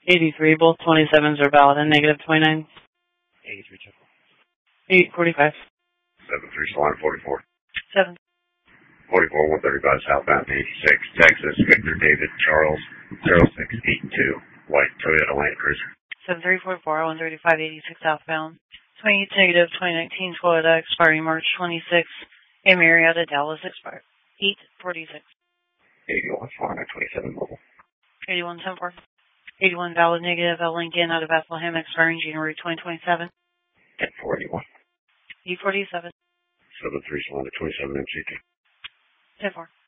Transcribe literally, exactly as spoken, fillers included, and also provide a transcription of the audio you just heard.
eighty-three, both twenty-sevens are valid, and negative twenty-nine. eighty-three, check. eight forty-five. seven three, Salon forty-four. seven. forty-four, one thirty-five, southbound eighty-six, Texas, Victor David Charles, zero six eight two, white Toyota Land Cruiser. seven three four four, one thirty-five, eighty-six southbound. twenty-eight negative, twenty nineteen Toyota expiring March twenty-sixth, a Marietta Dallas expired. eight forty-six. eighty-one, Florida, twenty-seven mobile. eighty-one ten four. eighty-one valid negative, L Lincoln out of Bethlehem expiring January twenty twenty-seven. ten four eighty-one. eight forty-seven. seven three, Salon twenty-seven M C T. ten four.